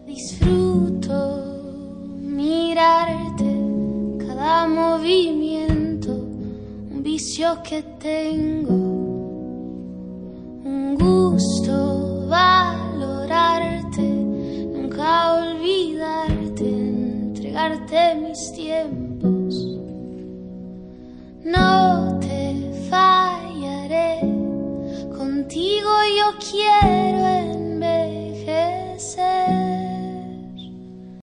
Disfruto mirarte, cada movimiento, un vicio que tengo, un gusto valorarte, nunca olvidarte, entregarte mis tiempos. No te fallaré, contigo yo quiero envejecer.